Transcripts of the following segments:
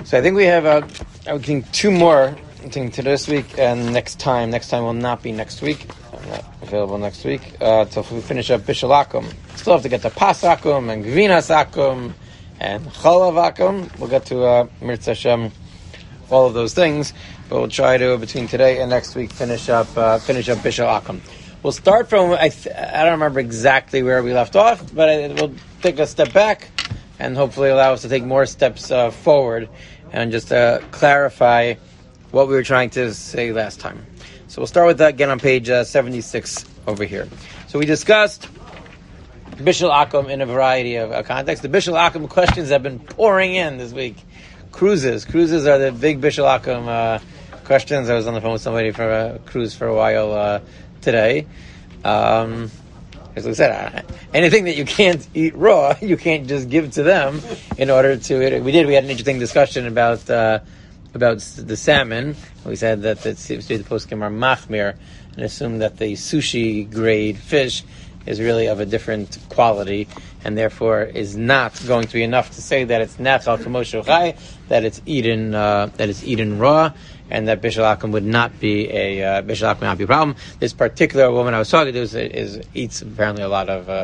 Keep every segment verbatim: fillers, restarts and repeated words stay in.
So I think we have, uh, I would think, two more I think to this week and next time. Next time will not be next week. I'm not available next week. Uh, so if we finish up Bishul Akum, still have to get to Pas Akum and Gvinas Akum and Chalav Akum. We'll get to uh, Mirz Hashem, all of those things. But we'll try to, between today and next week, finish up uh, finish up Bishul Akum. We'll start from, I, th- I don't remember exactly where we left off, but I, we'll take a step back and hopefully allow us to take more steps uh, forward and just uh, clarify what we were trying to say last time. So we'll start with that again on page uh, seventy-six over here. So we discussed Bishul Akum in a variety of uh, contexts. The Bishul Akum questions have been pouring in this week. Cruises. Cruises are the big Bishul Akum uh, questions. I was on the phone with somebody for a cruise for a while uh, today. Um, as I said, anything that you can't eat raw, you can't just give to them in order to... We did, we had an interesting discussion about uh, about the salmon. We said that it seems to be the poskim are machmir and assume that the sushi grade fish is really of a different quality and therefore is not going to be enough to say that it's nachal k'moshe chai, that it's eaten uh, that it's eaten raw, and that Bishul Akum would not be a uh, Bishul Akum would not be a problem. This particular woman I was talking to is, is eats apparently a lot of uh,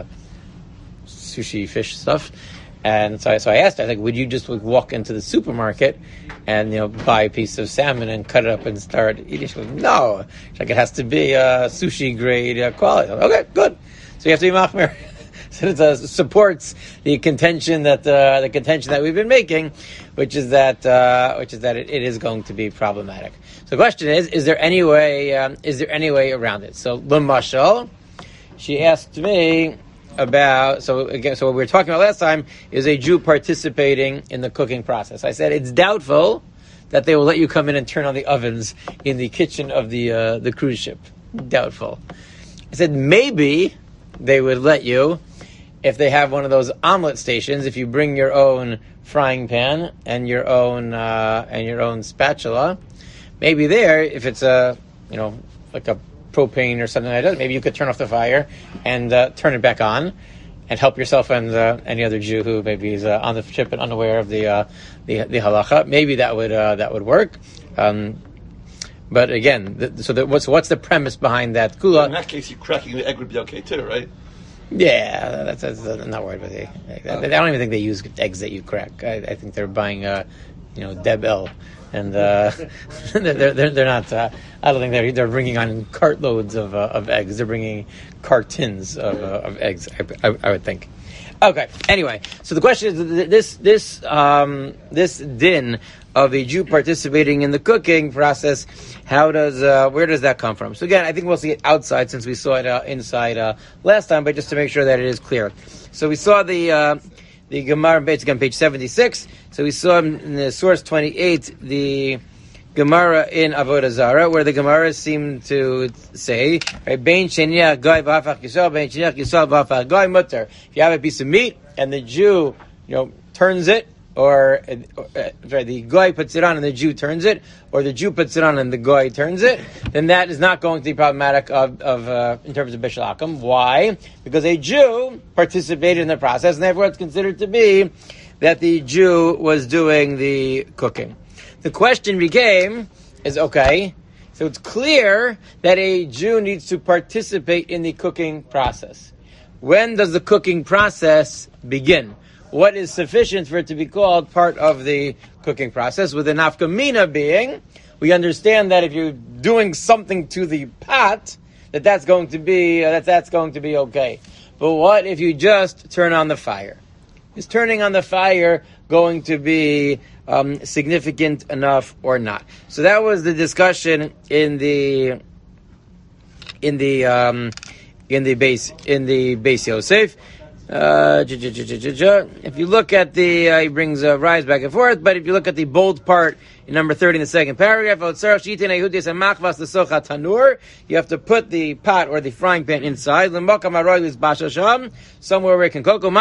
sushi fish stuff, and so I, so I asked her, I think, would you just like, walk into the supermarket and you know buy a piece of salmon and cut it up and start eating? She goes, no, she's like, it has to be uh, sushi grade uh, quality. Like, okay, good. So you have to be machmir. So it uh, supports the contention that uh, the contention that we've been making, which is that uh, which is that it, it is going to be problematic. So the question is: Is there any way? Um, is there any way around it? So L'mashal, she asked me about. So again, so what we were talking about last time is a Jew participating in the cooking process. I said it's doubtful that they will let you come in and turn on the ovens in the kitchen of the uh, the cruise ship. Doubtful. I said maybe they would let you if they have one of those omelet stations. If you bring your own frying pan and your own uh, and your own spatula, maybe there, if it's a you know like a propane or something like that, maybe you could turn off the fire and uh, turn it back on, and help yourself and uh, any other Jew who maybe is uh, on the ship and unaware of the uh, the, the halacha. Maybe that would uh, that would work. Um, But again, the, so the, what's what's the premise behind that kula? Well, in that case, you cracking the egg would be okay too, right? Yeah, that's, that's I'm not worried about the egg. I, I don't even think they use eggs that you crack. I, I think they're buying, uh, you know, Deb-El, and uh, they're, they're they're not. Uh, I don't think they're they're bringing on cartloads of uh, of eggs. They're bringing cartons of uh, of eggs. I, I, I would think. Okay. Anyway, so the question is this this um, this din of a Jew participating in the cooking process. How does uh, where does that come from? So again, I think we'll see it outside since we saw it uh, inside uh, last time, but just to make sure that it is clear. So we saw the uh, the Gemara page again, page seventy-six. So we saw in the source twenty-eight the Gemara in Avodah Zarah, where the Gemara seemed to say, right, Bein sheniach goy v'afach yisrael, bein sheniach yisrael v'afach goy mutter. If you have a piece of meat and the Jew, you know, turns it, or, or uh, sorry, the goy puts it on and the Jew turns it, or the Jew puts it on and the goy turns it, then that is not going to be problematic of, of uh, in terms of Bishul Akum. Why? Because a Jew participated in the process, and therefore it's considered to be that the Jew was doing the cooking. The question became, is okay, so it's clear that a Jew needs to participate in the cooking process. When does the cooking process begin? What is sufficient for it to be called part of the cooking process? With the nafka mina being, we understand that if you're doing something to the pot, that that's going to be uh, that that's going to be okay. But what if you just turn on the fire? Is turning on the fire going to be um, significant enough or not? So that was the discussion in the in the um, in the base in the Beis Yosef. Uh, if you look at the, uh, he brings uh, rise back and forth, but if you look at the bold part in number thirty in the second paragraph, you have to put the pot or the frying pan inside, somewhere where it can cook, or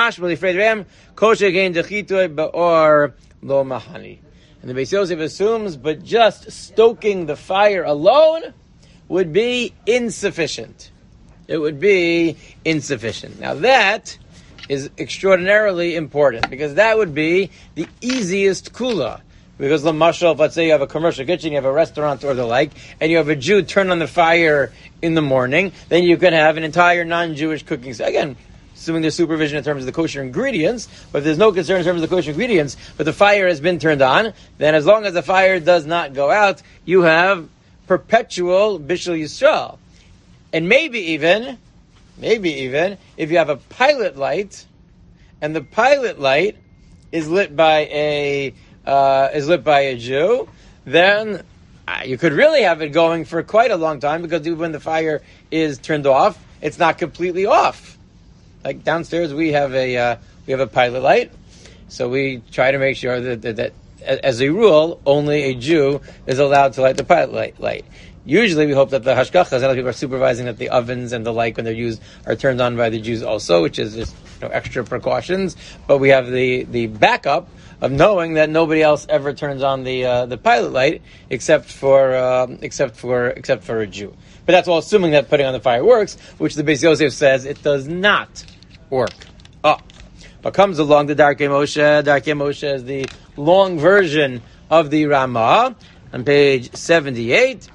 lo mahani. And the Beis Yosef assumes, but just stoking the fire alone would be insufficient. It would be insufficient. Now that is extraordinarily important, because that would be the easiest kula. Because the mashal, let's say you have a commercial kitchen, you have a restaurant or the like, and you have a Jew turn on the fire in the morning, then you can have an entire non-Jewish cooking. So again, assuming there's supervision in terms of the kosher ingredients, but if there's no concern in terms of the kosher ingredients, but the fire has been turned on, then as long as the fire does not go out, you have perpetual Bishul Yisrael. And maybe even, maybe even, if you have a pilot light, and the pilot light is lit by a uh, is lit by a Jew, then uh, you could really have it going for quite a long time, because when the fire is turned off, it's not completely off. Like downstairs, we have a uh, we have a pilot light, so we try to make sure that, that, that as a rule, only a Jew is allowed to light the pilot light. light. Usually, we hope that the hashgachas, other people are supervising that the ovens and the like, when they're used, are turned on by the Jews also, which is just, you know, extra precautions. But we have the, the backup of knowing that nobody else ever turns on the uh, the pilot light except for um, except for except for a Jew. But that's all assuming that putting on the fire works, which the Beis Yosef says it does not work. Oh, but comes along the Darkei Moshe. Darkei Moshe is the long version of the Ramah on page seventy-eight.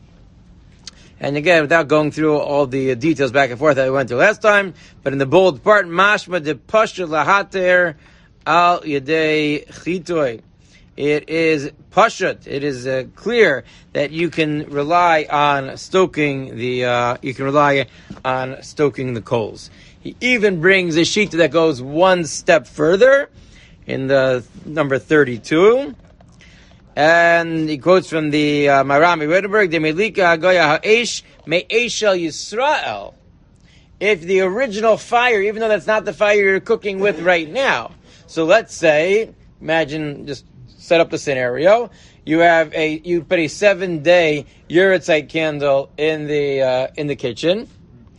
And again, without going through all the details back and forth that we went through last time, but in the bold part, mashma de pasha lahater al yedei chitoy. It is pashut. It is uh, clear that you can rely on stoking the. Uh, you can rely on stoking the coals. He even brings a sheet that goes one step further in the number thirty-two. And he quotes from the uh, Marami Wittenberg, "De melika hagoya ha'esh me'eshel Yisrael." If the original fire, even though that's not the fire you're cooking with right now, so let's say, imagine, just set up the scenario. You have a you put a seven day Yahrzeit candle in the uh, in the kitchen,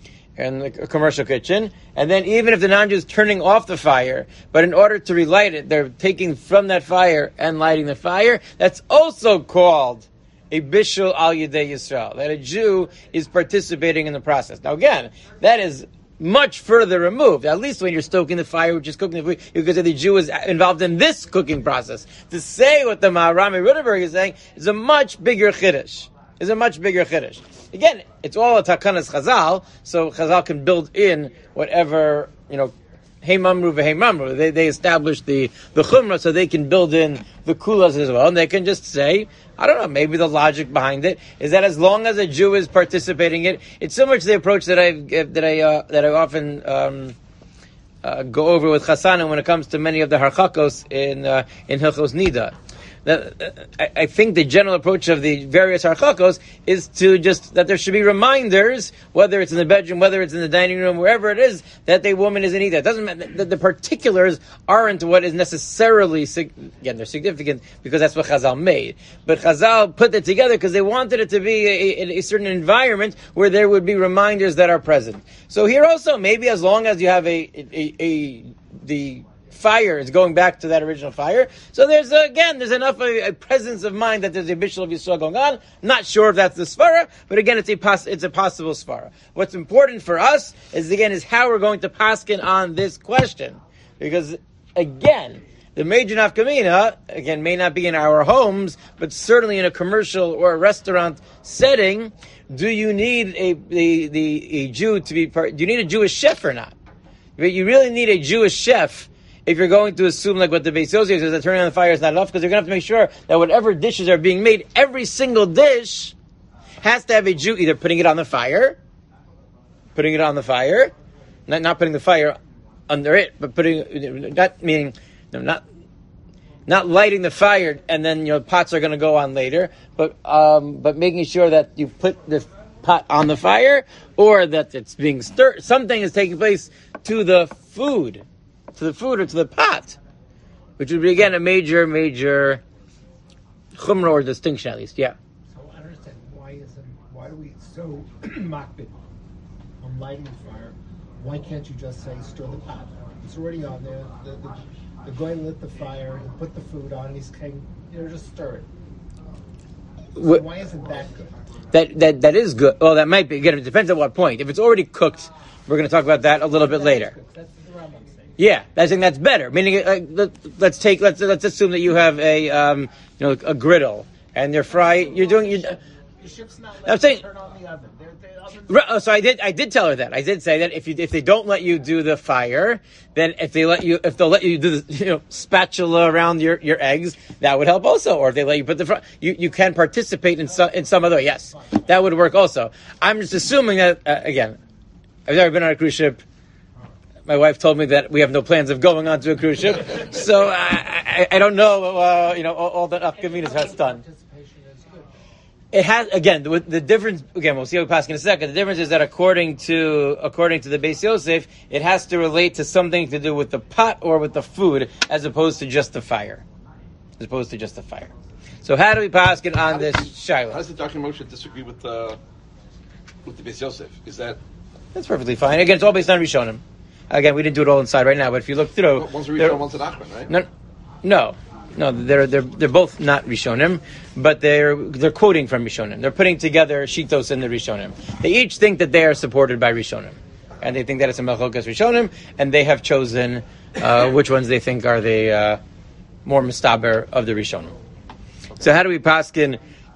in the commercial kitchen, and then even if the non-Jew is turning off the fire, but in order to relight it, they're taking from that fire and lighting the fire, that's also called a Bishul Al Yedei Yisrael, that a Jew is participating in the process. Now again, that is much further removed. At least when you're stoking the fire, which is cooking the food, you could say the Jew is involved in this cooking process. To say what the Maharami Ruderberg is saying is a much bigger chiddush. Is a much bigger chiddush. Again, it's all a takanas Chazal, so Chazal can build in whatever, you know, hey mamru v'hei mamru. They they establish the the chumrah, so they can build in the kulas as well, and they can just say, I don't know, maybe the logic behind it is that as long as a Jew is participating in it, it's similar to the approach that I that I uh, that I often um, uh, go over with Chasana when it comes to many of the harchakos in uh, in Hilchos Nida. That, I, I think the general approach of the various harchakos is to just that there should be reminders, whether it's in the bedroom, whether it's in the dining room, wherever it is, that the woman is in Nida. It doesn't matter that the particulars aren't what is necessarily, again, they're significant because that's what Chazal made. But Chazal put it together because they wanted it to be a, a, a certain environment where there would be reminders that are present. So here also, maybe as long as you have a a, a, a the fire is going back to that original fire. So there's, uh, again, there's enough of a, a presence of mind that there's a Bishul of Yisrael going on. Not sure if that's the svara, but again, it's a pos- it's a possible svara. What's important for us is, again, is how we're going to paskin on this question. Because, again, the major nafkamina, again, may not be in our homes, but certainly in a commercial or a restaurant setting, do you need a, the, the, a Jew to be part, do you need a Jewish chef or not? You really need a Jewish chef if you're going to assume, like what the Beis Yosef says, that turning on the fire is not enough, because you're going to have to make sure that whatever dishes are being made, every single dish has to have a Jew either putting it on the fire, putting it on the fire, not, not putting the fire under it, but putting, not meaning, no, not not lighting the fire, and then, you know, pots are going to go on later, but um, but making sure that you put the pot on the fire, or that it's being stirred, something is taking place to the food. To the food or to the pot, which would be again a major, major chumrah or distinction at least. Yeah. So I understand why isn't why do we so makbid on lighting the fire? Why can't you just say stir the pot? It's already on there. The the, the guy lit the fire. He put the food on. And he's saying, you know, just stir it. So what, why isn't that good? That that that is good. Well, that might be. Again, it depends at what point. If it's already cooked, we're going to talk about that a little bit that later. That's the Rambam saying. Yeah, I think that's better. Meaning, uh, let, let's take let's let's assume that you have a um, you know a griddle and you're frying. You're doing. You're, The ship's not I'm letting saying- you turn on the oven. They're, they're ovens- Right, oh, so I did. I did tell her that. I did say that if you if they don't let you do the fire, then if they let you if they'll let you do the you know spatula around your, your eggs, that would help also. Or if they let you put the fr- you you can participate in some in some other way. Yes, that would work also. I'm just assuming that uh, again. I've never been on a cruise ship. My wife told me that we have no plans of going onto a cruise ship, so I, I, I don't know. Uh, you know all, all that Afgaminas has done. Participation is good. It has again the, the difference. Again, we'll see how we pass in a second. The difference is that according to according to the Beis Yosef, it has to relate to something to do with the pot or with the food, as opposed to just the fire, as opposed to just the fire. So how do we pass it on this How shaila? does the Doctor Moshe disagree with uh, with the Beis Yosef? Is that That's perfectly fine. Again, it's all based on Rishonim. Again, we didn't do it all inside right now, but if you look through, one's a there- Rishon, one's an Achron, right? no, no, no, they're they're they're both not Rishonim, but they're they're quoting from Rishonim. They're putting together Shitos in the Rishonim. They each think that they are supported by Rishonim, and they think that it's a Melchokas Rishonim, and they have chosen uh, which ones they think are the uh, more mistaber of the Rishonim. So how do we paskin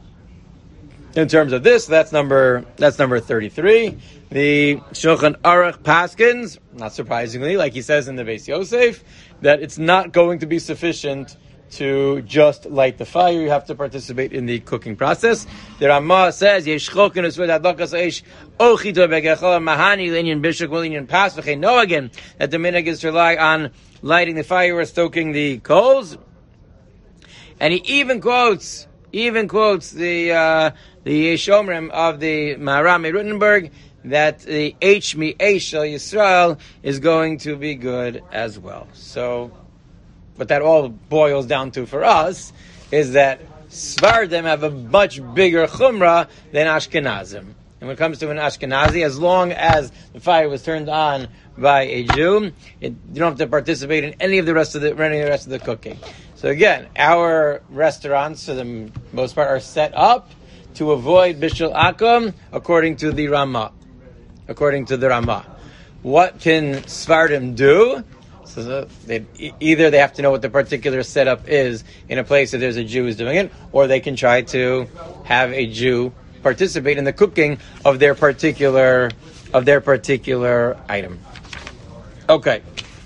in terms of this? That's number that's number thirty-three. The Shulchan Aruch paskins, not surprisingly, like he says in the Beis Yosef, that it's not going to be sufficient to just light the fire. You have to participate in the cooking process. The Ramah says, "Yesh chokin usved adlakas eish ochito begechol mahani linyan bishuk linyan pas v'chein noagin," that the minhag is to rely on lighting the fire or stoking the coals. And he even quotes, even quotes the uh, the Shomrim of the Maharam Rutenberg that the H mi Eish Shel Yisrael is going to be good as well. So, what that all boils down to for us is that Svardim have a much bigger chumrah than Ashkenazim. And when it comes to an Ashkenazi, as long as the fire was turned on by a Jew, it, you don't have to participate in any of the rest of the any of the rest of the cooking. So again, our restaurants, for the most part, are set up to avoid Bishul Akum according to the Ramah. According to the Ramah. What can Svardim do? So they, either they have to know what the particular setup is in a place that there's a Jew who's doing it, or they can try to have a Jew participate in the cooking of their particular of their particular item. Okay.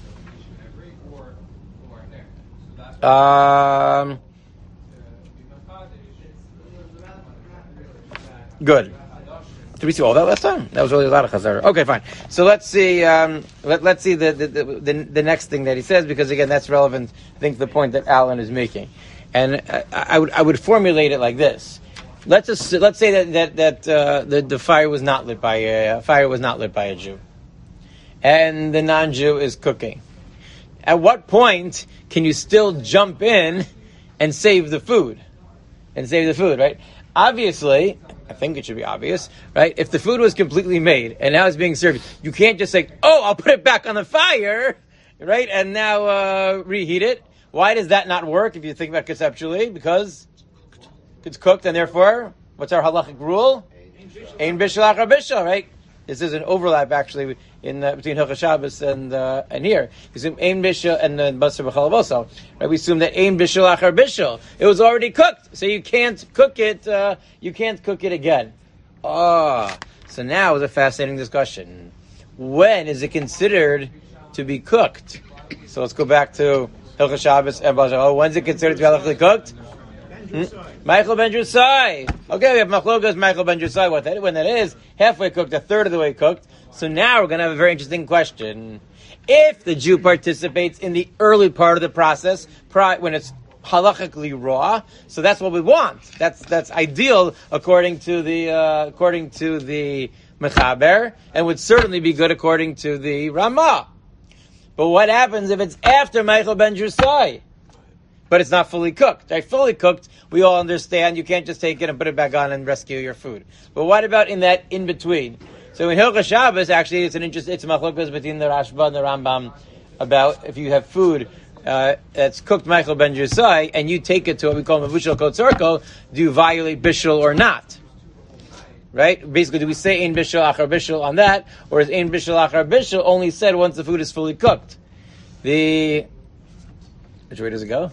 Um, good. Did we see all that last time? That was really a lot of chazara. Okay, fine. So let's see. Um, let, let's see the the, the the next thing that he says, because again, that's relevant. I think to the point that Alan is making, and I, I would I would formulate it like this. Let's just, let's say that that that uh, the the fire was not lit by a fire was not lit by a Jew, and the non-Jew is cooking. At what point can you still jump in and save the food? And save the food, right? Obviously, I think it should be obvious, right? If the food was completely made and now it's being served, you can't just say, oh, I'll put it back on the fire, right? And now uh, reheat it. Why does that not work if you think about it conceptually? Because it's cooked, and therefore, what's our halachic rule? Ein bishul achar bishul, right? This is an overlap actually in uh, between Hilchos Shabbos and uh, and here. We assume ein bishul and then basar b'chalav also. Right? We assume that ein bishul achar bishul. It was already cooked, so you can't cook it. Uh, you can't cook it again. Ah, oh, so now is a fascinating discussion. When is it considered to be cooked? So let's go back to Hilchos Shabbos and basar. Oh, when's it considered to be halachically cooked? Hmm? Michael ben Drusai. Okay, we have Machlokas, Michael ben Drusai. What that, when that is, halfway cooked, a third of the way cooked. So now we're going to have a very interesting question. If the Jew participates in the early part of the process, when it's halachically raw, so that's what we want. That's that's ideal according to the uh, according to the Mechaber, and would certainly be good according to the Ramah. But what happens if it's after Michael ben Drusai? But it's not fully cooked. Right? Fully cooked, we all understand. You can't just take it and put it back on and rescue your food. But what about in that in between? So in Hilchos Shabbos, actually, it's an interest. It's a machlokas between the Rashba and the Rambam about if you have food uh, that's cooked Michael ben Drusai and you take it to what we call mavushal kotzorko, do you violate bishul or not? Right? Basically, do we say ein bishul achar bishul on that, or is ein bishul achar bishul only said once the food is fully cooked? The which way does it go?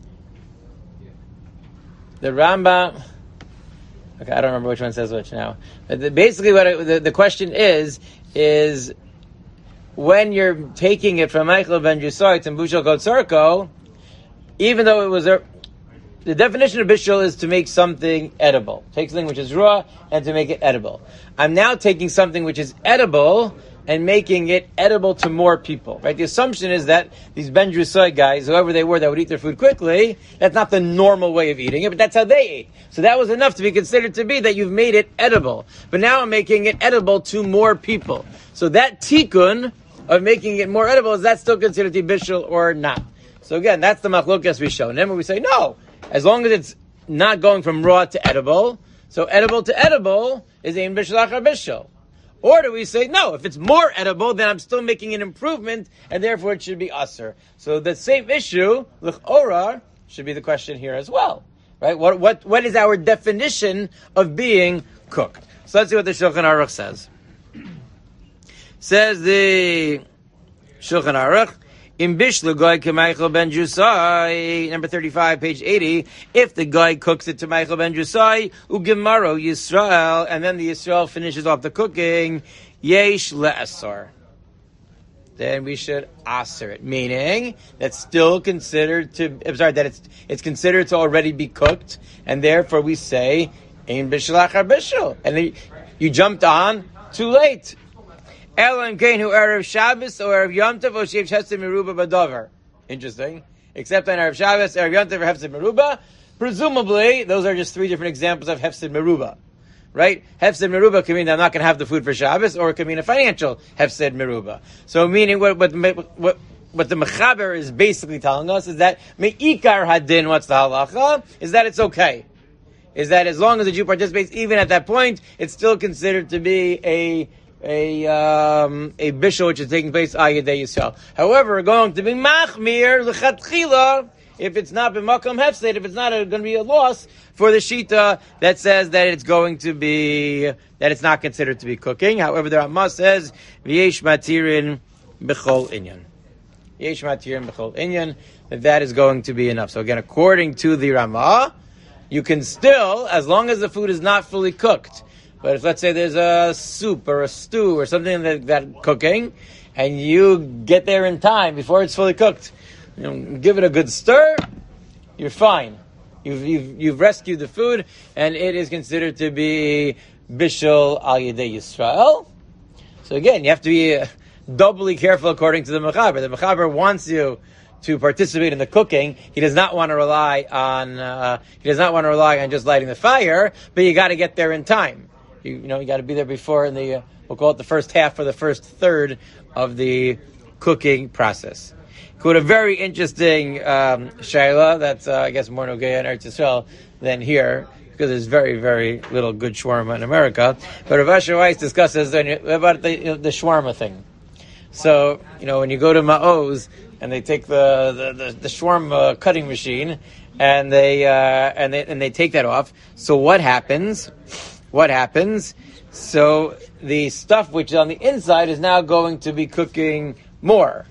The Rambam. Okay, I don't remember which one says which now. But the, basically, what it, the, the question is is when you're taking it from Michael ben Jusait and Bushel Kotzarko, even though it was a, the definition of bishul is to make something edible. Take something which is raw and to make it edible. I'm now taking something which is edible and making it edible to more people. Right? The assumption is that these Ben Jusai guys, whoever they were that would eat their food quickly, that's not the normal way of eating it, but that's how they ate. So that was enough to be considered to be that you've made it edible. But now I'm making it edible to more people. So that tikkun of making it more edible, is that still considered to be bishul or not? So again, that's the machlokas we show. And then we say, no, as long as it's not going from raw to edible, so edible to edible is ein bishul achar bishul. Or do we say, no, if it's more edible, then I'm still making an improvement, and therefore it should be usher. So the same issue, l'chora, should be the question here as well. Right? What what what is our definition of being cooked? So let's see what the Shulchan Aruch says. Says the Shulchan Aruch, in bishlu goy k'Michael ben Jusai, number thirty-five, page eighty, if the guy cooks it to Michael ben Jusai, ugemaro Yisrael, and then the Yisrael finishes off the cooking, yesh le'asar, then we should aser it, meaning that's still considered to, I'm sorry, that it's it's considered to already be cooked, and therefore we say, ein bishul achar bishul, and then you jumped on too late. Elam Kain who Erev Shabbos or Erev Yom Tov or Shev Hefsed Meruba Badover. Interesting. Except on Erev Shabbos, Erev Yom Tov or Hefsed Meruba. Presumably, those are just three different examples of Hefsed Meruba. Right? Hefsed Meruba can mean that I'm not going to have the food for Shabbos, or it can mean a financial Hefsed Meruba. So meaning what what what what the Mechaber is basically telling us is that Me'ikar Hadin, what's the halacha, is that it's okay. Is that as long as the Jew participates, even at that point, it's still considered to be a a um, a bishul which is taking place ayadei Yisrael. However, we're going to be machmir l'chatchila if it's not b'makom hefsed, if it's not going to be a loss for the shita that says that it's going to be that it's not considered to be cooking. However, the Ramah says v'yesh matirin b'chol inyan, v'yesh matirin b'chol inyan, that that is going to be enough. So again, according to the Ramah, you can still, as long as the food is not fully cooked. But if, let's say, there's a soup or a stew or something that, that cooking, and you get there in time before it's fully cooked, you know, give it a good stir, you're fine. You've, you've, you've rescued the food, and it is considered to be bishul al yedei Yisrael. So again, you have to be uh, doubly careful according to the Mechaber. The Mechaber wants you to participate in the cooking. He does not want to rely on, uh, he does not want to rely on just lighting the fire, but you got to get there in time. You, you know, you got to be there before in the, uh, we'll call it the first half or the first third of the cooking process. Quote a very interesting um, shayla that's, uh, I guess, more nogay in Eretz Yisrael than here, because there's very, very little good shawarma in America. But Rav Asher Weiss discusses about the, you know, the shawarma thing. So, you know, when you go to Ma'oz, and they take the, the, the, the shawarma cutting machine, and they, uh, and they, and they take that off. So what happens? What happens? So the stuff which is on the inside is now going to be cooking more.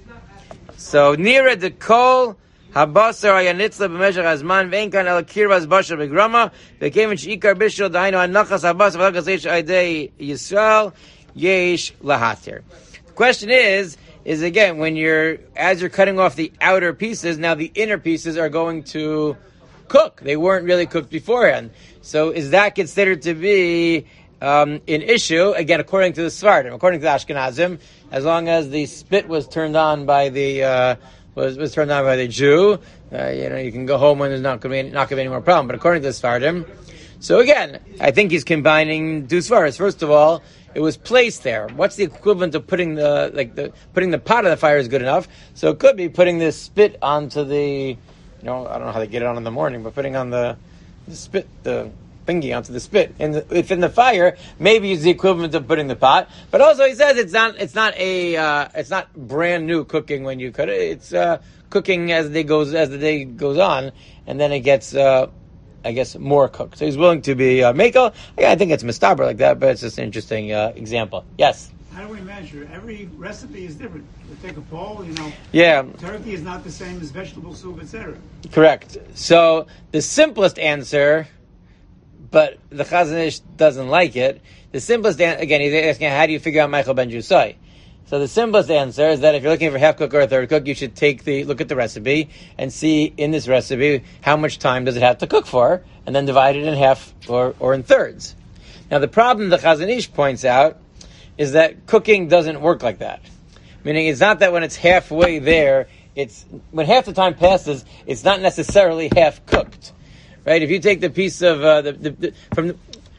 So nira de kol habasar ayanitzla b'meshach hazman ve'enkan el kirvas basar begrama ve'kevin sheikar bishul dahainu anachas habasar v'lakas eish aydei Yisrael yesh lahatir. The question is, is again, when you're, as you're cutting off the outer pieces, now the inner pieces are going to cook. They weren't really cooked beforehand. So is that considered to be um, an issue? Again, according to the Sfardim, according to the Ashkenazim, as long as the spit was turned on by the uh, was was turned on by the Jew, uh, you know, you can go home when there's not going to be not going to be any more problem. But according to the Sfardim, so again, I think he's combining two svaras. First of all, it was placed there. What's the equivalent of putting the like the putting the pot on the fire is good enough? So it could be putting this spit onto the, you know, I don't know how they get it on in the morning, but putting on the, the spit, the thingy onto the spit. And the, if in the fire, maybe it's the equivalent of putting the pot. But also he says it's not it's not a uh, it's not brand new cooking when you cut it. It's uh, cooking as the day goes as the day goes on, and then it gets uh, I guess more cooked. So he's willing to be uh, mako. Yeah, I think it's mistaber like that, but it's just an interesting uh, example. Yes. how do we measure? Every recipe is different. We take a poll, you know. Yeah. Turkey is not the same as vegetable soup, et cetera. Correct. So the simplest answer, but the Chazon Ish doesn't like it. The simplest answer, again, he's asking, how do you figure out Michael ben Jusai? So the simplest answer is that if you're looking for half cook or a third cook, you should take the look at the recipe and see in this recipe how much time does it have to cook for, and then divide it in half or, or in thirds. Now the problem the Chazon Ish points out is that cooking doesn't work like that. Meaning it's not that when it's halfway there, it's when half the time passes, it's not necessarily half cooked, right? If you take the piece of uh, the, the, the from the,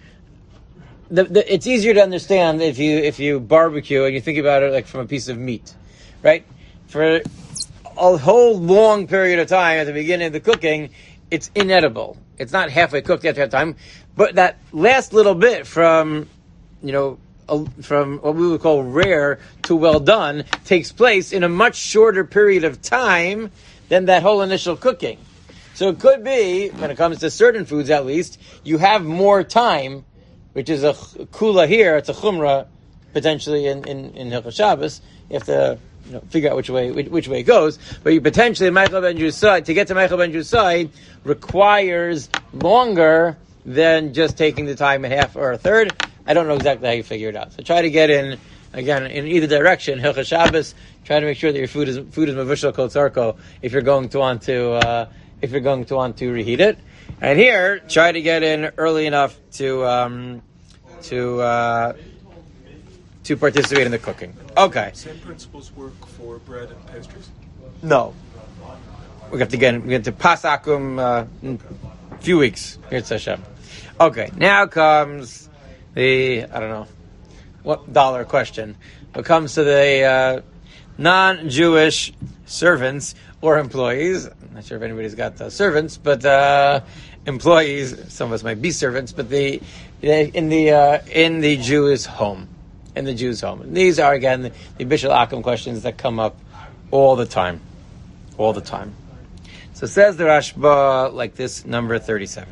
the, the, it's easier to understand if you if you barbecue and you think about it like from a piece of meat, right? For a whole long period of time at the beginning of the cooking, it's inedible. It's not halfway cooked after half time, but that last little bit from, you know, from what we would call rare to well done takes place in a much shorter period of time than that whole initial cooking. So it could be, when it comes to certain foods at least, you have more time, which is a kula here, it's a chumrah, potentially in, in, in Hilchos Shabbos. You have to you know, figure out which way which, which way it goes. But you potentially, Michael ben Jusai, to get to Michael ben Jusai, requires longer than just taking the time in half or a third. I don't know exactly how you figure it out. So try to get in, again, in either direction. Hilchos Shabbos, try to make sure that your food is food is mavushal kol tzarko if you're going to want to uh, if you're going to want to reheat it. And here, try to get in early enough to um, to uh, to participate in the cooking. Okay. Same principles work for bread and pastries? No. We have to get we get to Pasakum uh, in a few weeks. Here's Hashem. Okay. Now comes the, I don't know, what dollar question. When it comes to the uh, non-Jewish servants or employees, I'm not sure if anybody's got uh, servants, but uh, employees, some of us might be servants, but the in the uh, in the Jewish home, in the Jew's home. And these are, again, the, the Bishul Akum questions that come up all the time. All the time. So says the Rashba like this, number thirty-seven.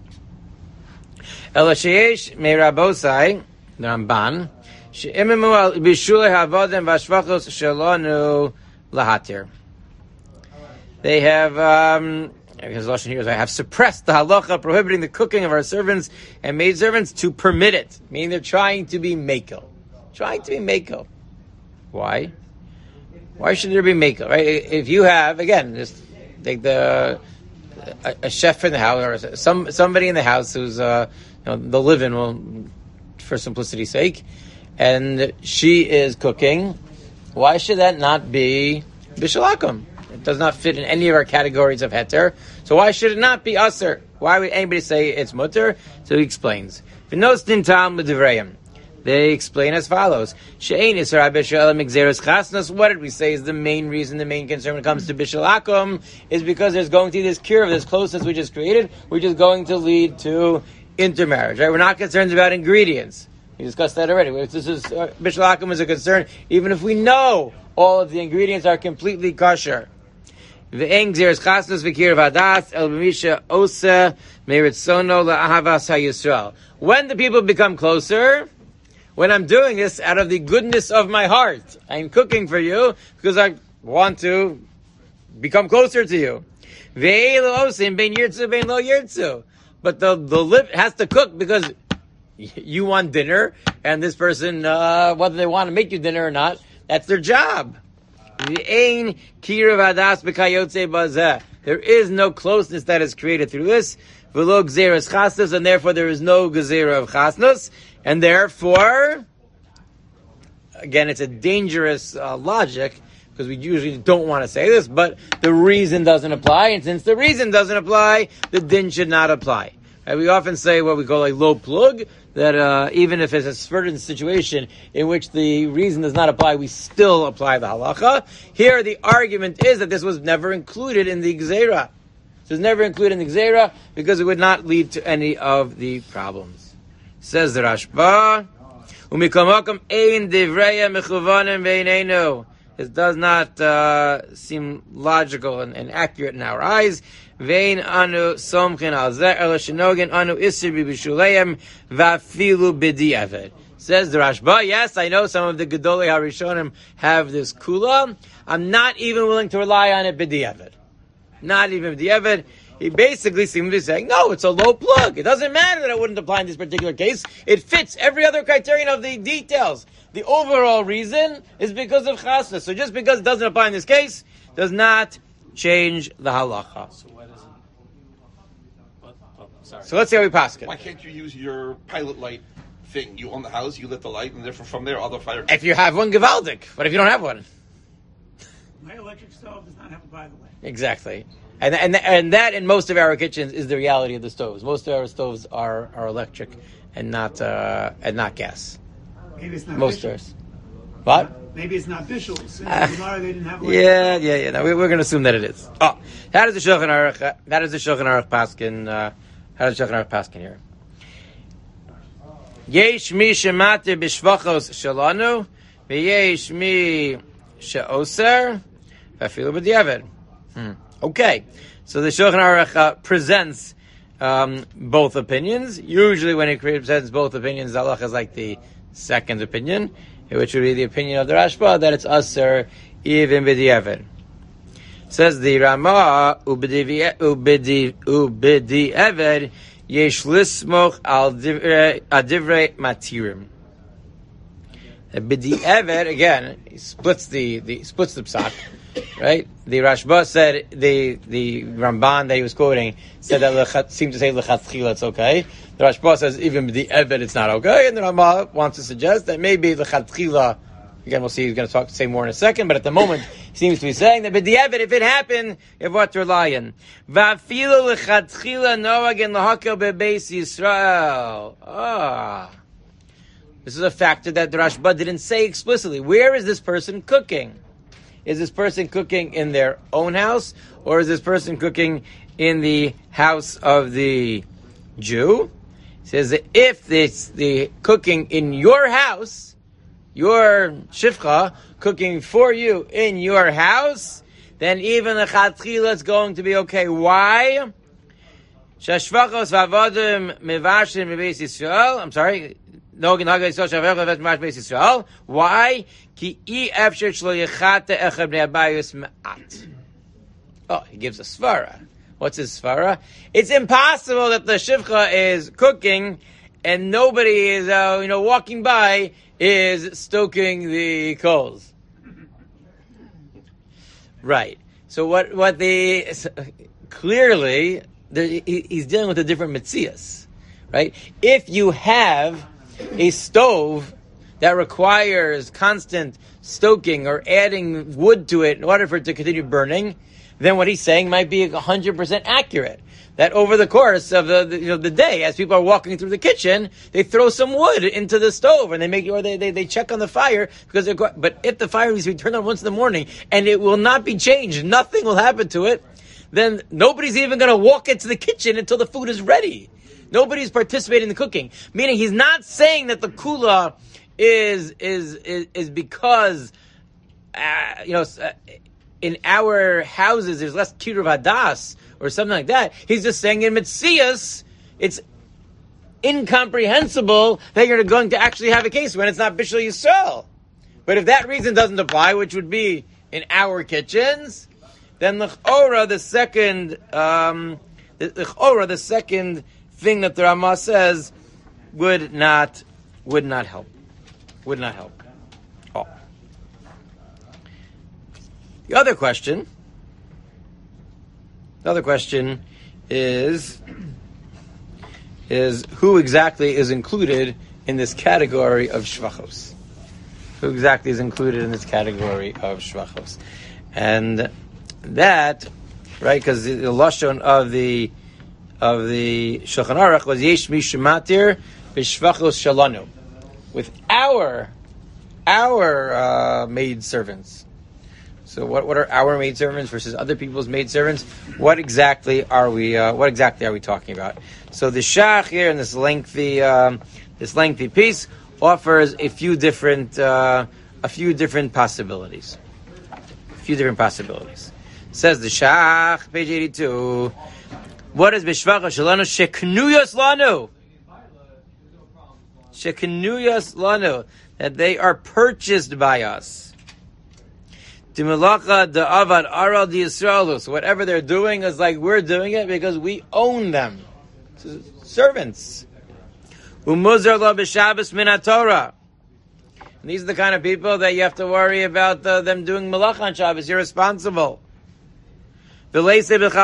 Ela sheyesh meirabosai, the Ramban, she'imimu al bishulei ha'avodim v'ashvachos shelonu lahatir. They have, um, his lashon here is, I have suppressed the halacha prohibiting the cooking of our servants and maidservants to permit it. Meaning they're trying to be mekel. Trying to be mekel. Why? Why should there be mekel? Right? If you have, again, just take the a, a chef in the house or some somebody in the house who's uh, you know, the live-in, well, for simplicity's sake, and she is cooking. Why should that not be bishul akum? It does not fit in any of our categories of heter. So why should it not be usher? Why would anybody say it's mutter? So he explains. They explain as follows. What did we say is the main reason, the main concern when it comes to bishul akum is because there's going to be this cure of this closeness we just created, which is going to lead to intermarriage. Right? We're not concerned about ingredients. We discussed that already. This is uh, bishul akum is a concern, even if we know all of the ingredients are completely kosher. When the people become closer, when I'm doing this out of the goodness of my heart, I'm cooking for you because I want to become closer to you. But the, the lip has to cook because you want dinner, and this person, uh, whether they want to make you dinner or not, that's their job. There is no closeness that is created through this. And therefore there is no gezerah of chasnus. And therefore, again, it's a dangerous uh, logic, because we usually don't want to say this, but the reason doesn't apply. And since the reason doesn't apply, the din should not apply. And we often say what we call a low plug, that uh, even if it's a certain situation in which the reason does not apply, we still apply the halacha. Here, the argument is that this was never included in the gzeira. It was never included in the gzeira because it would not lead to any of the problems. Says the Rashba, "Umikamakam ein divreya mechuvanim veinenu." This does not uh, seem logical and, and accurate in our eyes. Vein anu somchin al zeh ela shenogin anu isir b'bishuleim vafilu b'di'avet. Says the Rashba, yes, I know some of the Gedolei HaRishonim have this kula. I'm not even willing to rely on it b'diavad. Not even b'diavad. He basically seems to be saying, no, it's a low plug. It doesn't matter that it wouldn't apply in this particular case. It fits every other criterion of the details. The overall reason is because of chasna. So just because it doesn't apply in this case, does not change the halacha. So why doesn't? What, oh, sorry. So let's see how we pass it. Why can't you use your pilot light thing? You own the house, you lit the light, and therefore from there other fire. If you have one, gewaldig. But if you don't have one. My electric stove does not have a by the way. Exactly. And, and and that in most of our kitchens is the reality of the stoves. Most of our stoves are, are electric and not uh, and not gas. Maybe it's not Most visual. of ours. What? Maybe it's not visual. Since Uh, the Gemara, they didn't have. Yeah, yeah, yeah. No, we, we're going to assume that it is. Oh, how does the Shulchan Aruch? Uh, how does the Shulchan Aruch paskin? Uh, how does the Shulchan Aruch paskin here? Yesh mi shemater b'shvachos shalanu, v'yesh mi she'oser, v'afilu b'diavad. Hmm. Okay, so the Shulchan Aruch uh, presents um, both opinions. Usually, when he presents both opinions, the halacha is like the second opinion, which would be the opinion of the Rashba that it's aser even b'diavad. Says the Rama ubedi eved yesh lismoch al divrei matirim. B'di eved again he splits the the splits the psak, right? The Rashba said the the Ramban that he was quoting said that lechat, seemed to say lechatchila it's okay. The Rashba says even b'di eved it's not okay, and the Rama wants to suggest that maybe lechatchila. Again, we'll see. He's going to talk say more in a second, but at the moment, he seems to be saying that b'diavad, if it happened, you have what to rely on. Va'afilu lechatchila noag en lahakel bebeis Yisrael. Ah, this is a factor that the Rashba didn't say explicitly. Where is this person cooking? Is this person cooking in their own house, or is this person cooking in the house of the Jew? It says that if it's the cooking in your house, your shifcha cooking for you in your house, then even the chatchila is going to be okay. Why? Shashvachos v'avodim mevashim bebeis Yisrael. I'm sorry. Nogin hagay so shavach v'vet mash bebeis Yisrael. Why? Ki I efsher shlo yechata echad bnei abayus ma'at. Oh, he gives a svara. What's his svara? It's impossible that the shifcha is cooking and nobody is, uh, you know, walking by is stoking the coals. Right. So what, what the, so clearly, the, he, he's dealing with a different metzias, right? If you have a stove that requires constant stoking or adding wood to it in order for it to continue burning, then what he's saying might be one hundred percent accurate. That over the course of the, the you know the day, as people are walking through the kitchen, they throw some wood into the stove and they make or they, they, they check on the fire because they're. But if the fire needs to be turned on once in the morning and it will not be changed, nothing will happen to it, then nobody's even going to walk into the kitchen until the food is ready. Nobody's participating in the cooking. Meaning, he's not saying that the kula is is is, is because uh, you know uh, in our houses there's less kiruv hadas or something like that. He's just saying in Metzias, it's incomprehensible that you're going to actually have a case when it's not Bishul Yisrael. But if that reason doesn't apply, which would be in our kitchens, then l'chora, the second, um, l'chora, the second thing that the Rama says would not, would not help. Would not help. Oh. The other question Another question is, is who exactly is included in this category of shvachos? Who exactly is included in this category of shvachos? And that, right, because the, the lashon of the of the Shulchan Aruch was yesh mi shematir b'shvachos shalanu, with our our uh, maid servants. So what, what are our maid servants versus other people's maid servants? What exactly are we? Uh, what exactly are we talking about? So the Shach here in this lengthy um, this lengthy piece offers a few different uh, a few different possibilities. A few different possibilities. Says the Shach, page eighty-two. What is b'shvachos shalanu sheknuyos lanu? shekenuyas lanu, that they are purchased by us. Timelacha da'avad aral d'Yisraelu. So whatever they're doing is like we're doing it because we own them. Servants. Umuzar lo b'Shabbos min haTorah. And these are the kind of people that you have to worry about uh, them doing malach on Shabbos. You're responsible. Therefore,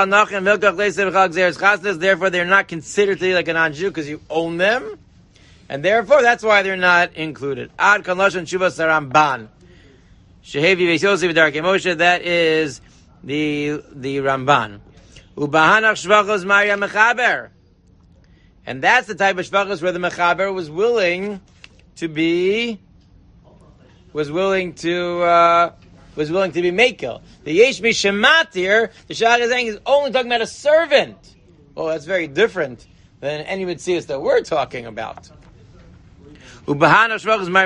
they're not considered to be like a non-Jew because you own them. And therefore, that's why they're not included. Ad kan lashon tshuvas Ramban. Shehevi Beis Yosef Darkei Moshe. That is the the Ramban. Ubahanach shvachos Maria Mechaber. And that's the type of shvachos where the Mechaber was willing to be, was willing to, uh, was willing to be Mekel. The Yesh Mishamatir, the Shach is saying, is only talking about a servant. Well, that's very different than any Metzius that we're talking about. We don't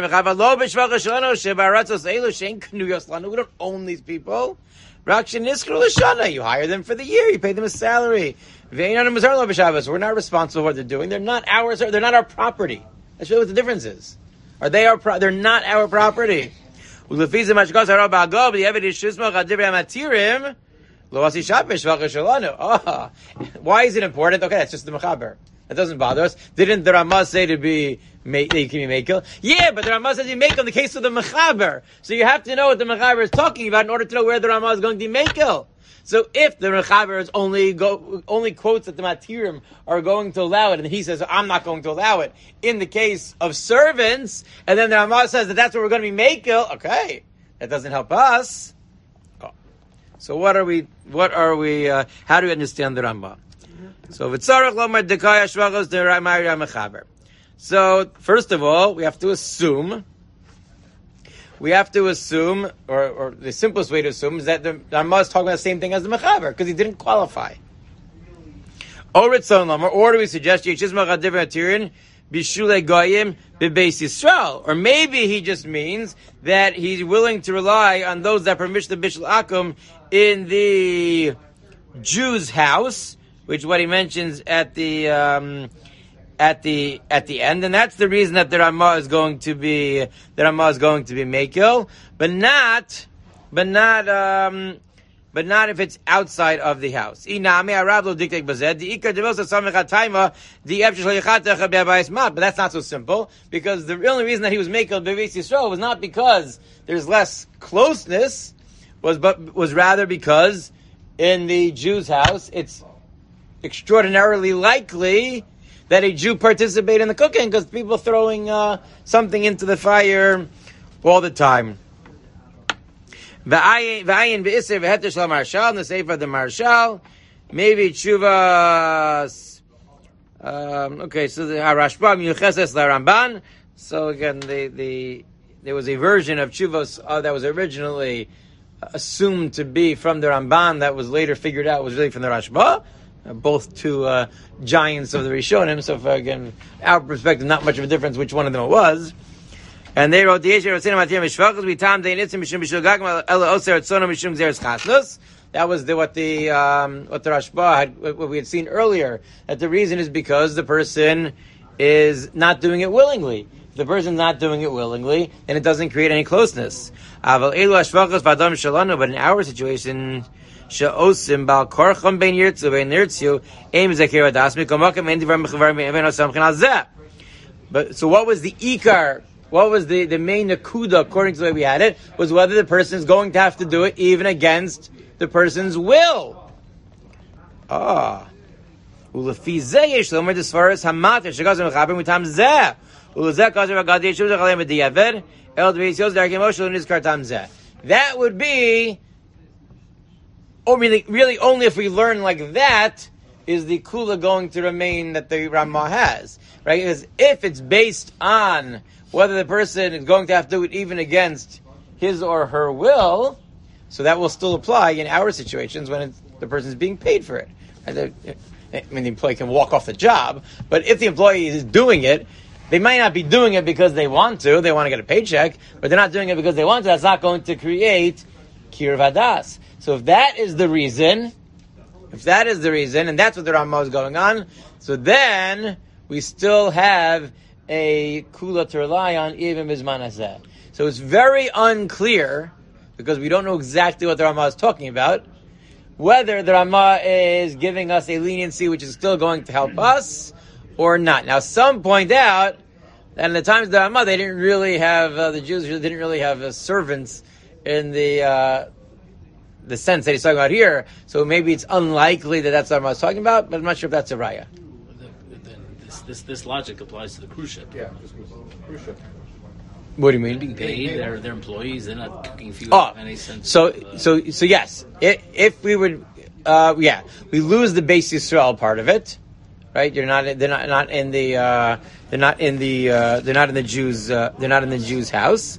own these people. You hire them for the year. You pay them a salary. We're not responsible for what they're doing. They're not ours. They're not our property. That's really what the difference is. Are they our? Pro- they're not our property. Oh, why is it important? Okay, that's just the mechaber. That doesn't bother us. Didn't the Ramah say to be that you can be mekel? Yeah, but the Ramah says you mekel in the case of the mechaber. So you have to know what the mechaber is talking about in order to know where the Ramah is going to be mekel. So if the mechaber is only go, only quotes that the matirim are going to allow it, and he says I'm not going to allow it in the case of servants, and then the Ramah says that that's what we're going to be mekel. Okay, that doesn't help us. Oh. So what are we? What are we? Uh, how do we understand the Ramah? So v'tzarech lomar dekaya shvachos de'Maria mechaber. So first of all, we have to assume. We have to assume, or, or the simplest way to assume is that the Ramah is talking about the same thing as the mechaber because he didn't qualify. Or ritzon lomar, or do we suggest yechizmach adiver atirin b'shulei goyim b'beis Yisrael? Or maybe he just means that he's willing to rely on those that permit the bishul akum in the Jew's house, which is what he mentions at the um, at the at the end, and that's the reason that the Ramah is going to be the Ramah is going to be mekel, but not, but not, um, but not if it's outside of the house. But that's not so simple, because the only reason that he was mekel b'beis Yisrael was not because there's less closeness, was but was rather because in the Jew's house it's extraordinarily likely that a Jew participate in the cooking because people throwing uh, something into the fire all the time. V'ayin v'isser v'heter shel marshal, in the sefer the marshal, maybe tshuvas. Um, okay, so the Harashba Yucheses la Ramban. So again, the the there was a version of tshuvas uh, that was originally assumed to be from the Ramban that was later figured out was really from the Rashba. Uh, both two uh, giants of the Rishonim. So, for, again, our perspective, not much of a difference which one of them it was. And they wrote the That was the, what the um, what the Rashba had, what we had seen earlier. That the reason is because the person is not doing it willingly. If the person's not doing it willingly, then it doesn't create any closeness. But in our situation, she'osim bal korcham ben yirtzu ben yirtzu aim zakir adas mikomakim en divar mechavar me'even osam chin alzeh. But so, what was the ikar? What was the, the main nakuda according to the way we had it? Was whether the person is going to have to do it even against the person's will. Ah, ulefi zeh yesh lomer disfaras hamat shegazim mechaber mitam zeh ulezeh kazer v'gadi yeshuv zechalem v'diyaver el dveis yos darkei Moshe l'nizkar tam zeh. That would be. Or really, really only if we learn like that is the kula going to remain that the Ramah has, right? Because if it's based on whether the person is going to have to do it even against his or her will, so that will still apply in our situations when it's, the person is being paid for it. I mean, the employee can walk off the job, but if the employee is doing it, they might not be doing it because they want to, they want to get a paycheck, but they're not doing it because they want to. That's not going to create Kir Vadas. So if that is the reason, if that is the reason, and that's what the Ramah is going on, so then we still have a kula to rely on even bizman hazeh. So it's very unclear, because we don't know exactly what the Ramah is talking about, whether the Ramah is giving us a leniency which is still going to help us or not. Now, some point out that in the times of the Ramah, they didn't really have, uh, the Jews didn't really have uh, servants in the uh, the sense that he's talking about here. So maybe it's unlikely that that's what Ramah is talking about, but I'm not sure if that's a raya. Then this, this this logic applies to the cruise ship. Yeah, cruise ship. What do you mean? Being paid, they're they're employees. They're not cooking for you Oh, in any sense. so of, uh, so so yes. If, if we would, uh, yeah, we lose the Beis Yisrael part of it, right? You're not. They're not not in the. Uh, they're not in the. Uh, they're not in the Jews. Uh, they're not in the Jews' house.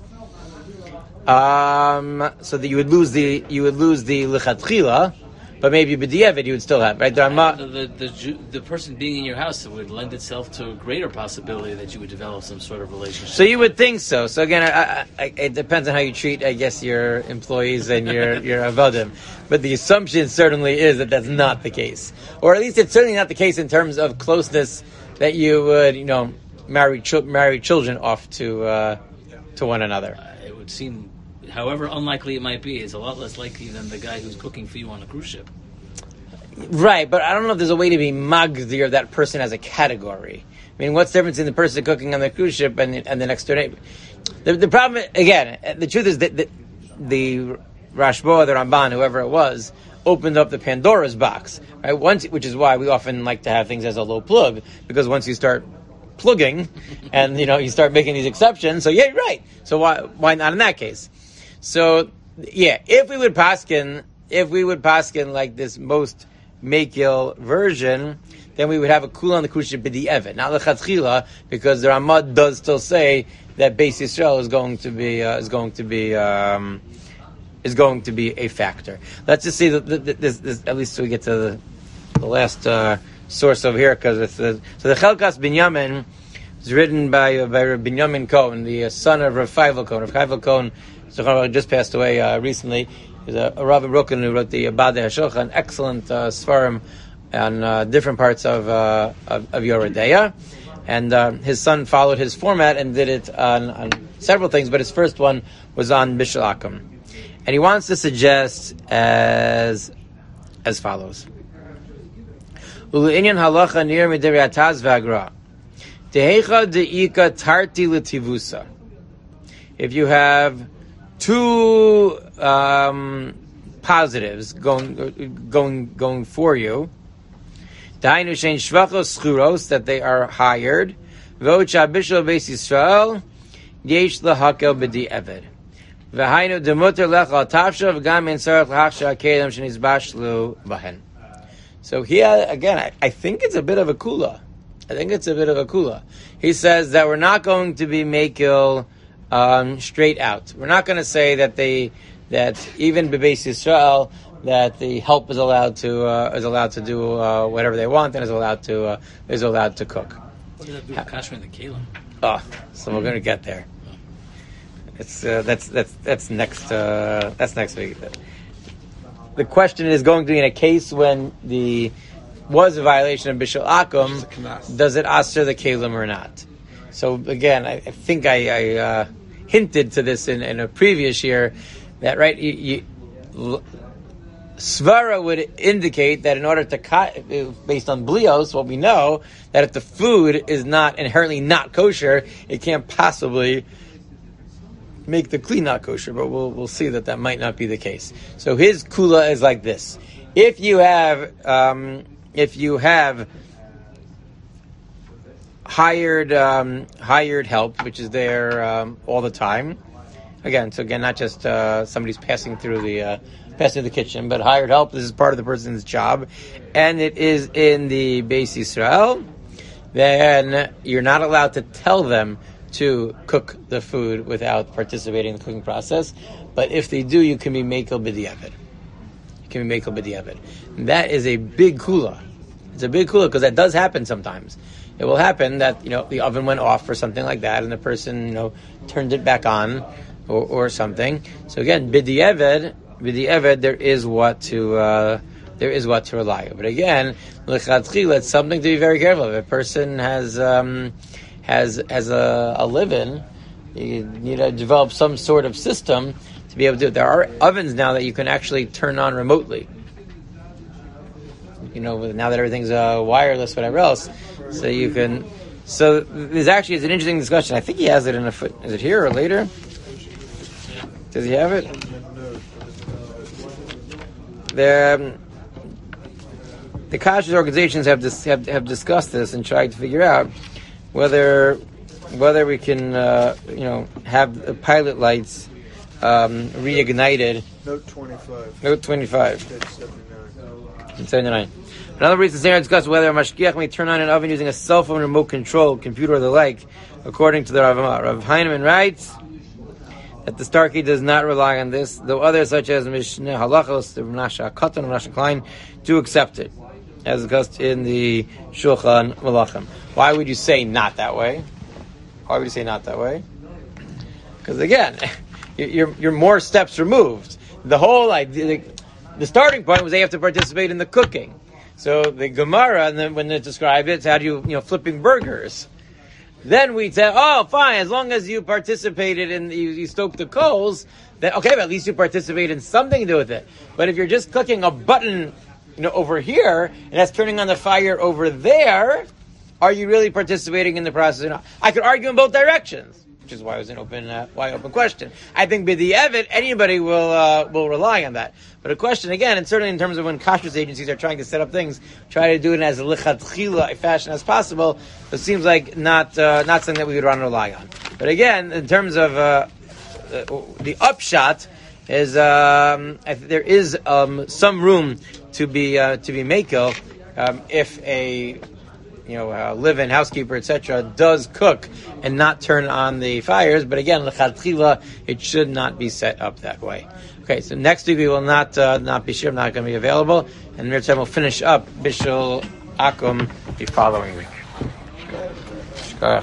Um, so that you would lose the. You would lose the lichatchila, but maybe b'diavad you would still have, right? The, Ramah- the, the, the, Jew, the person being in your house would lend itself to a greater possibility that you would develop some sort of relationship. So you would think so. So again, I, I, it depends on how you treat, I guess, your employees and your your avodim. But the assumption certainly is that that's not the case, or at least it's certainly not the case in terms of closeness that you would, you know, marry ch- marry children off to uh, to one another. Uh, it would seem, however unlikely it might be, it's a lot less likely than the guy who's cooking for you on a cruise ship. Right, but I don't know if there's a way to be magdir of that person as a category. I mean, what's the difference in the person cooking on the cruise ship and, and the next door neighbor? The, the problem, again, the truth is that the, the Rashba, the Ramban, whoever it was, opened up the Pandora's box, right? Once, which is why we often like to have things as a low plug, because once you start plugging, and you know you start making these exceptions, so yeah, you're right. So why why not in that case? So yeah, if we would paskin, if we would paskin like this most Mekil version, then we would have a kula on the cruise ship b'di'evet, not lechatchila, because the Ramah does still say that Beis Yisrael is going to be uh, is going to be um, is going to be a factor. Let's just see the, the, this, this, at least so we get to the, the last uh, source over here, because it's the so the Chelkas Binyamin is written by uh, by Binyamin Cohen, the uh, son of Rav Feivel Cohen. Rav Feivel Cohen just passed away uh, recently. He's a, a Rav Rukin who wrote the Badei HaShulchan, an excellent uh, svarim on uh, different parts of uh, of, of Yoredeya. And uh, his son followed his format and did it on, on several things, but his first one was on Bishul Akum. And he wants to suggest as as follows. Ulu'inyan halacha nir midiri ataz v'agra. Dehecha de'ika tarti l'tivusa. If you have two um, positives going going going for you, dainu shein shvachos schuros, that they are hired, v'od shabishol beis Yisrael yesh lahakel b'di'eved. V'hainu demuter lecha tavsha v'gam in sarach l'hachsha kelim shenizbashlu bahen. So here again, I, I think it's a bit of a kula. I think it's a bit of a kula. He says that we're not going to be makil um, straight out. We're not going to say that they that even b'beis Yisrael that the help is allowed to uh, is allowed to do uh, whatever they want and is allowed to uh, is allowed to cook. What does that do with Kashmir and the Kalim? Oh, so we're going to get there. It's uh, that's that's that's next uh, that's next week. The question is going to be in a case when the was a violation of Bishul Akum, does it aser the Kalim or not? So again, I, I think I, I uh, hinted to this in, in a previous year that right, you, you, Svara would indicate that in order to cut, based on blios, what we know that if the food is not inherently not kosher, it can't possibly make the kli not kosher. But we'll we'll see that that might not be the case. So his kula is like this: if you have um, if you have hired um, hired help, which is there um, all the time. Again, so again, not just uh, somebody's passing through the uh, passing through the kitchen, but hired help. This is part of the person's job, and it is in the Beis Yisrael. Then you're not allowed to tell them to cook the food without participating in the cooking process. But if they do, you can be mekel b'di'evet. You can be mekel b'di'evet. That is a big kula. It's a big kula because that does happen sometimes. It will happen that, you know, the oven went off or something like that, and the person, you know, turned it back on, or, or something. So again, b'di'evet, b'di'evet, there is what to uh, there is what to rely on. But again, l'chatchila, it's something to be very careful of. If a person has um, has has a, a live-in, you need to develop some sort of system to be able to do it. There are ovens now that you can actually turn on remotely. You know, now that everything's uh, wireless, whatever else, so you can. So there's actually it's an interesting discussion. I think he has it in a foot. Is it here or later? Does he have it? The um, the kashrus organizations have, dis, have have discussed this and tried to figure out whether whether we can uh, you know have the pilot lights um, reignited. Note twenty-five. Note twenty-five. Page seventy-nine. And seventy-nine. Another reason Sarah discussed whether a mashgiach may turn on an oven using a cell phone remote control, computer or the like, according to the Rav Amar. Rav Heinemann writes that the Starkey does not rely on this, though others such as Mishneh Halachos, the Menashe Katan, Menashe Klein, do accept it, as discussed in the Shulchan Malachim. Why would you say not that way? Why would you say not that way? Because again, you're you're more steps removed. The whole idea, the, the starting point was they have to participate in the cooking. So the Gemara, and then when it described it, it's how do you, you know, flipping burgers. Then we say, oh, fine, as long as you participated in, you, you stoked the coals, then okay, but at least you participate in something to do with it. But if you're just clicking a button, you know, over here, and that's turning on the fire over there, are you really participating in the process or not? I could argue in both directions, which is why it was an open, uh, why open question. I think by the Evid, anybody will uh, will rely on that. But a question again, and certainly in terms of when kashrus agencies are trying to set up things, try to do it in as lichatchila fashion as possible. It seems like not uh, not something that we would want to rely on. But again, in terms of uh, the upshot, is um, I th- there is um, some room to be uh, to be makel um, if a you know, uh, live-in housekeeper, et cetera, does cook and not turn on the fires. But again, l'chadchila, it should not be set up that way. Okay, so next week we will not uh, not be sure, not going to be available, and Mir will finish up Bishul Akum the following week.